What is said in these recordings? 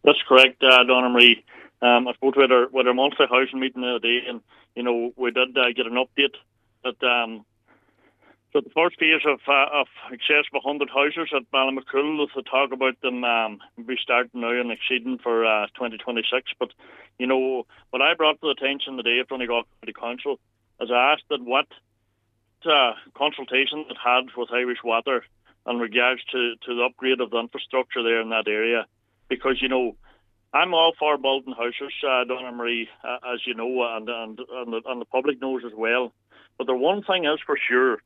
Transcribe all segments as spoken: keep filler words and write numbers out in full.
That's correct, uh, Donna Marie. Um, I suppose with our, with our monthly housing meeting the other day, and, you know, we did uh, get an update that um, So the first phase of uh, of excess of one hundred houses at Ballymacool, with the talk about them um, be starting now and exceeding for uh, twenty twenty-six. But, you know, what I brought to the attention today at Donegal County Council is I asked that what uh, consultation it had with Irish Water in regards to, to the upgrade of the infrastructure there in that area. Because, you know, I'm all for building houses, uh, Donna Marie, uh, as you know, and, and, and, the, and the public knows as well. But the one thing is for sure,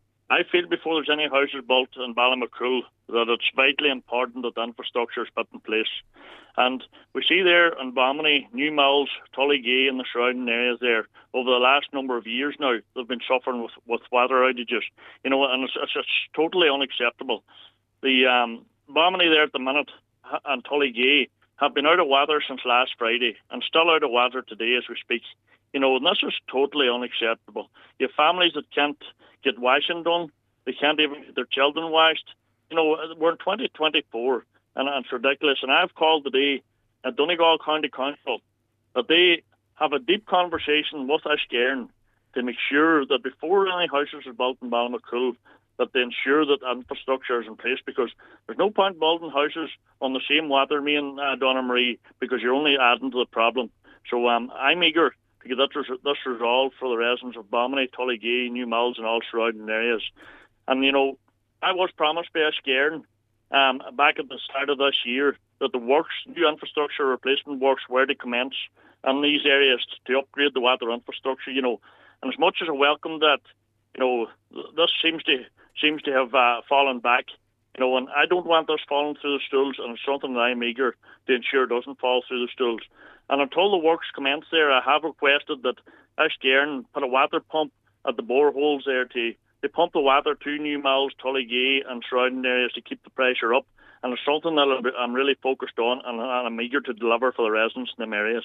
I feel before there's any houses built in Ballymacool that it's vitally important that the infrastructure is put in place. And we see there in Balmony, New Mills, Tullygay and the surrounding areas there, over the last number of years now, they've been suffering with, with weather outages. You know, and it's, it's, it's totally unacceptable. The um, Balmony there at the minute and Tullygay have been out of weather since last Friday and still out of weather today as we speak. You know, and this is totally unacceptable. You have families that can't get washing done. They can't even get their children washed. You know, we're in twenty twenty-four, and, and it's ridiculous. And I've called today at Donegal County Council that they have a deep conversation with Ashcairn to make sure that before any houses are built in Ballymacool, that they ensure that infrastructure is in place, because there's no point building houses on the same water main, uh, Donna Marie, because you're only adding to the problem. So um, I'm eager to get this, this resolved for the residents of Balmony, Tullygay, New Mills and all surrounding areas. And, you know, I was promised by Ashcairn um, back at the start of this year that the works, new infrastructure replacement works were to commence in these areas to upgrade the water infrastructure, you know. And as much as I welcome that, you know, this seems to seems to have uh, fallen back, you know, and I don't want this falling through the stools, and it's something that I'm eager to ensure doesn't fall through the stools. And until the works commence there, I have requested that Ashcairn put a water pump at the boreholes there to, to pump the water to New Mills, Tullygay and surrounding areas to keep the pressure up. And it's something that I'm really focused on, and I'm eager to deliver for the residents in them areas.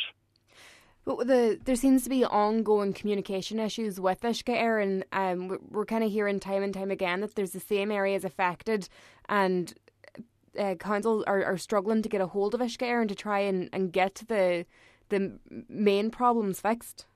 But the, there seems to be ongoing communication issues with Ashcairn, and um, we're kind of hearing time and time again that there's the same areas affected, and uh, council are, are struggling to get a hold of Ashcairn to try and, and get the the main problems fixed.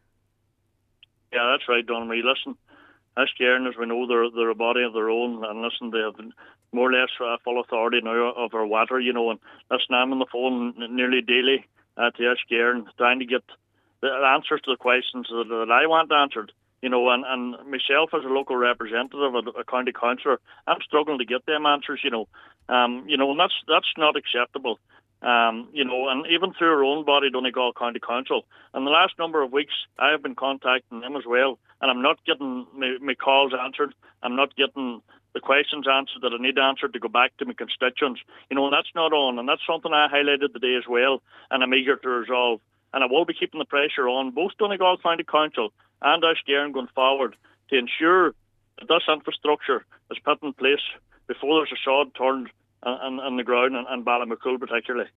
Yeah, that's right, Donna Marie. Listen, Ashcairn, as we know, they're, they're a body of their own, and listen, they have more or less uh, full authority now of our water, you know, and listen, I'm on the phone nearly daily uh, to Ashcairn trying to get the answers to the questions that, that I want answered, you know, and, and myself as a local representative, a, a county councillor, I'm struggling to get them answers, you know, um, you know, and that's that's not acceptable, um, you know, and even through our own body, Donegal County Council, in the last number of weeks, I have been contacting them as well, and I'm not getting my, my calls answered, I'm not getting the questions answered that I need answered to go back to my constituents, you know, and that's not on, and that's something I highlighted today as well, and I'm eager to resolve. And I will be keeping the pressure on both Donegal County Council and Ashcairn going forward to ensure that this infrastructure is put in place before there's a sod turned on, on the ground, and, and Ballymacool particularly.